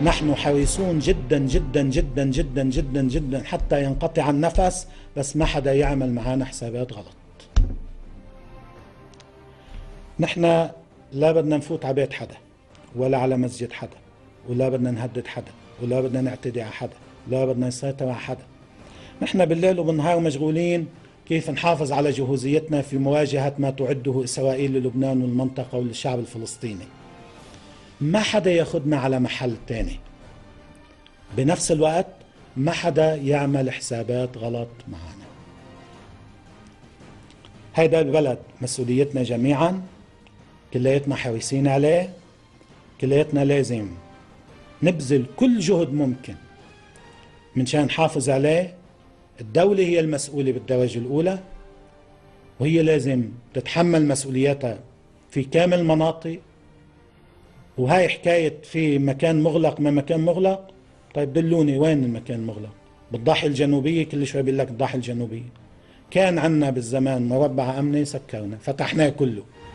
نحن حريصون جدا جدا جدا جدا جدا جدا حتى ينقطع النفس، بس ما حدا يعمل معنا حسابات غلط. نحن لا بدنا نفوت على بيت حدا ولا على مسجد حدا، ولا بدنا نهدد حدا، ولا بدنا نعتدي على حدا، لا بدنا نسيطر على حدا. نحن بالليل وبالنهار مشغولين كيف نحافظ على جهوزيتنا في مواجهة ما تعده إسرائيل للبنان والمنطقة وللشعب الفلسطيني. ما حدا ياخدنا على محل تاني. بنفس الوقت ما حدا يعمل حسابات غلط معنا. هيدا البلد مسؤوليتنا جميعا، كلياتنا حريصين عليه، كلياتنا لازم نبذل كل جهد ممكن من شان نحافظ عليه. الدولة هي المسؤولة بالدرجة الأولى، وهي لازم تتحمل مسؤولياتها في كامل المناطق. وهاي حكاية في مكان مغلق ما مكان مغلق، طيب دلوني وين المكان المغلق؟ بالضاحية الجنوبية كل شوي بيقول لك الضاحية الجنوبية. كان عنا بالزمان مربع أمني سكرنا فتحناه كله،